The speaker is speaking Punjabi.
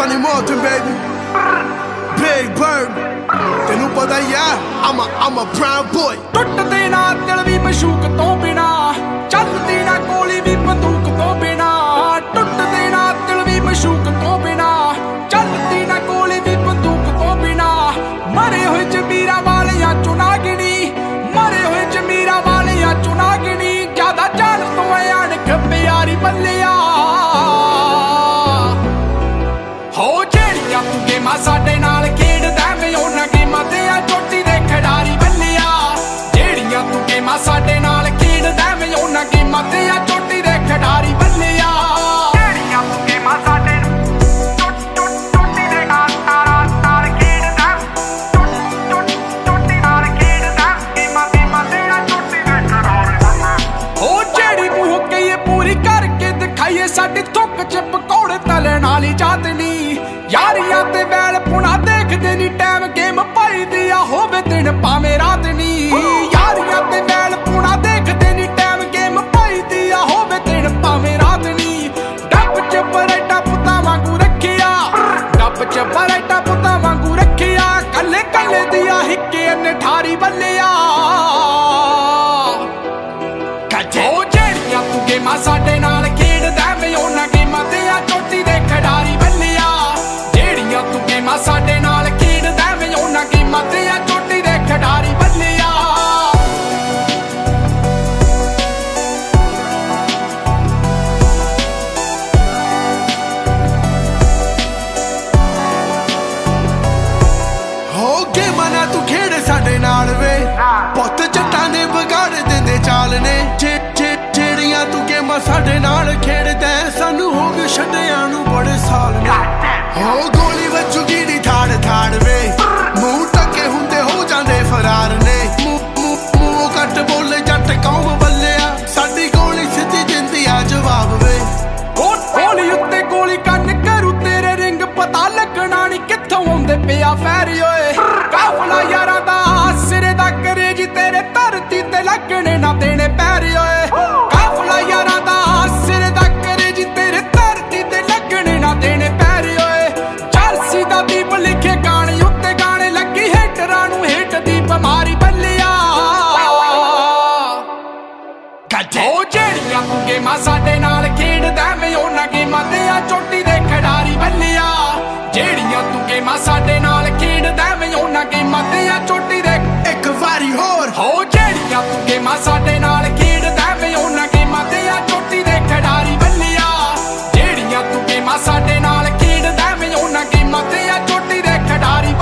Sonny Martin, baby. Big Bird. ਤੈਨੂੰ ਪਤਾ ਹੀ ਆ I'm a brown boy. ਟੁੱਟਦੇ ਨਾ ਦਿਲ ਵੀ ਮਸ਼ੂਕ ਤੋਂ ਬਿਨਾ, ਚੱਲਦੀ ਨਾ ਗੋਲੀ ਵੀ ਬੰਦੂਕ ਤੋਂ ਬਿਨਾ। ਟੁੱਟਦੇ ਨਾ ਦਿਲ ਵੀ ਮਸ਼ੂਕ ਤੋਂ ਬਿਨਾ, ਚੱਲਦੀ ਨਾ ਗੋਲੀ ਵੀ ਬੰਦੂਕ ਤੋਂ ਬਿਨਾ। ਮਰੇ ਹੋਏ ਜ਼ਮੀਰਾਂ ਵਾਲਿਆਂ ਚੋਂ ਨਾ ਗਿਣੀ, ਮਰੇ ਹੋਏ ਜ਼ਮੀਰਾਂ ਵਾਲਿਆਂ ਚੋਂ ਨਾ ਗਿਣੀ। ਜ਼ਿਆਦਾ ਜਾਨ ਤੋਂ ਅਣਖ ਪਿਆਰੀ ਬੱਲਿਆ ਹੋ ਜਿਹੜੀਆਂ ਤੂੰ ਗੇਮਾਂ ਸਾਡੇ ਨਾਲ ਖੇਡਦਾ ਮੈਂ ਉਹਨਾਂ ਗੇਮਾਂ ਤੇ ਆ ਚੋਟੀ ਦੇ ਖਿਡਾਰੀ ਬੱਲਿਆ। ਜਿਹੜੀਆਂ ਤੂੰ ਗੇਮਾਂ ਸਾਡੇ ਨਾਲ ਖੇਡਦਾ ਮੈਂ ਉਹਨਾਂ ਗੇਮਾਂ ਤੇ ਆ ਚੋਟੀ ਦੇ ਖਿਡਾਰੀ ਬੱਲਿਆ। ਜਿਹੜੀਆਂ ਤੂੰ ਗੇਮਾਂ ਸਾਡੇ ਚੋਟੀ ਦੇ ਨਾਲ ਖੇਡਦਾ, ਚੋਟੀ ਨਾਲ ਖੇਡਦਾ ਗੇਮਾਂ ਤੇ ਆ ਚੋਟੀ ਦੇ ਖਿਡਾਰੀ ਬੱਲਿਆ। ਹੋ ਜਿਹੜੀ ਮੂੰਹ ਕਹੀਏ ਪੂਰੀ ਕਰਕੇ ਦਿਖਾਈਏ, ਸਾਡੀ ਥੁੱਕ ਚ ਪਕੌੜੇ ਤਲਣ ਵਾਲੀ ਜਾਤ ਨੀ। ਯਾਰੀਆਂ ਤੇ ਵੈਲ ਪੁਣਾ ਦੇਖਦੇ ਨੀ ਟਾਈਮ ਗੇਮ ਪਾਈ ਦੀ ਆ ਹੋਵੇ ਦਿਨ ਭਾਵੇਂ ਰਾਤ ਨੀ। ਯਾਰੀਆਂ ਤੇ ਵੈਲ ਪੁਣਾ ਦੇਖਦੇ ਨੀ ਟਾਈਮ ਗੇਮ ਪਾਈ ਦੀ ਆ ਹੋਵੇ ਦਿਨ ਭਾਵੇਂ ਰਾਤ ਨੀ। ਡੱਬ ਚ ਬਰੇਟਾ ਪੁੱਤਾਂ ਵਾਂਗੂ ਰੱਖਿਆ, ਡੱਬ ਚ ਬਰੇਟਾ ਪੁੱਤਾਂ ਵਾਂਗੂ ਰੱਖਿਆ। ਕੱਲੇ ਕੱਲੇ ਦੀ ਆ ਹਿੱਕੇ ਨਠਾਰੀ ਬੱਲਿਆ। ਉਹ ਜਿਹੜੀਆਂ ਤੂੰ ਗੇਮਾਂ ਸਾਡੇ ਨਾਲ ਖੇਡਦਾ ਮੈਂ ਉਹਨਾਂ ਗੇਮਾਂ ਤੇ ਆ ਚੋਟੀ ਦੇ ਖਿਡਾਰੀ ਬੱਲਿਆ। ਜਿਹੜੀਆਂ ਤੂੰ ਗੇਮਾਂ ਸਾਡੇ ਨਾਲ ਖੇਡਦਾ ਮੈਂ ਉਹਨਾਂ ਗੇਮਾਂ ਤੇ ਆ ਚੋਟੀ ਦੇ ਖਿਡਾਰੀ ਬੱਲਿਆ। ਹੋ ਗੇਮਾਂ ਨਾ ਤੂੰ ਖੇਡ ਸਾਡੇ ਨਾਲ ਵੇ, ਪੁੱਤ ਜੱਟਾਂ ਦੇ ਵਿਗਾੜ ਦਿੰਦੇ ਚਾਲ ਨੇ। ਜਿਹੜੀਆਂ ਤੂੰ ਗੇਮਾਂ ਸਾਡੇ ਨਾਲ ਖੇਡਦਾ ਸਾਨੂੰ ਹੋ ਗਏ ਛੱਡਿਆਂ ਨੂੰ ਬੜੇ ਸਾਲ ਨੇ। ਹੋ ਗੋਲੀ ਵੱਜੂਗੀ ਨੀ ਥਾੜ ਵੇ, ਮੂੰਹ ਢੱਕੇ ਹੁੰਦੇ ਹੋ ਜਾਂਦੇ ਫਰਾਰ ਨੇ। ਮੂੰਹ ਕੱਟ ਬੋਲੇ ਜੱਟ ਕੌਮ ਬੱਲਿਆ, ਸਾਡੀ ਗੋਲੀ ਸਿੱਧੀ ਦਿੰਦੀ ਆ ਜਵਾਬ ਵੇ। ਗੋਲੀ ਉੱਤੇ ਗੋਲੀ ਕੰਨ ਕਰੂ ਤੇਰੇ ਰਿੰਗ, ਪਤਾ ਲੱਗਣਾ ਨੀ ਕਿੱਥੋਂ ਆਉਂਦੇ ਪਿਆ ਫੈਰ ਓਏ। ਕਾਫਲਾ ਯਾਰਾਂ ਦਾ ਸਿਰੇ ਦਾ ਕਰੇ ਜੀ ਤੇਰੇ ਧਰਤੀ ਤੇ ਲੱਗਣੇ ਨਾ ਦੇਣੇ ਪੈਰ ਓਏ। ਕਾਫਲਾ ਯਾਰਾਂ ਦਾ ਸਿਰੇ ਦਾ ਕਰੇ ਜੀ ਤੇਰੇ ਧਰਤੀ ਤੇ ਲੱਗਣੇ ਨਾ ਦੇਣੇ ਪੈਰ ਓਏ। ਜਰਸੀ ਦਾ ਦੀਪ ਲਿਖੇ ਗਾਣੇ ਉੱਤੇ ਗਾਣੇ ਲੱਗੀ ਹੇਟਰਾਂ ਨੂੰ ਹੇਟ ਦੀ ਬਿਮਾਰੀ ਬੱਲਿਆ। ਉਹ ਜਿਹੜੀਆਂ ਤੂੰ ਗੇਮਾਂ ਸਾਡੇ ਨਾਲ ਖੇਡਦਾ ਮੈਂ ਉਹਨਾਂ ਗੇਮਾਂ ਤੇ ਆ ਚੋਟੀ ਦੇ ਖਿਡਾਰੀ ਬੱਲਿਆ। ਜਿਹੜੀਆਂ ਤੂੰ ਗੇਮਾਂ ਸਾਡੇ ਨਾਲ ਖੇਡਦਾ ਮੈਂ ਉਹਨਾਂ ਗੇਮਾਂ ਤੇ ਆ ਚੋਟੀ ਦੇ ਇੱਕ ਵਾਰੀ ਹੋਰ ਹੋ ਜਿਹੜੀਆਂ ਤੂੰ ਗੇਮਾਂ ਸਾਡੇ ਨਾਲ ਖੇਡਦਾ ਮੈਂ ਉਹਨਾਂ ਗੇਮਾਂ ਤੇ ਆ ਚੋਟੀ ਦੇ ਖਿਡਾਰੀ ਬੱਲਿਆ। ਜਿਹੜੀਆਂ ਤੂੰ ਗੇਮਾਂ ਸਾਡੇ ਨਾਲ ਖੇਡਦਾ ਮੈਂ ਉਹਨਾਂ ਗੇਮਾਂ ਤੇ ਆ ਚੋਟੀ ਦੇ ਖਿਡਾਰੀ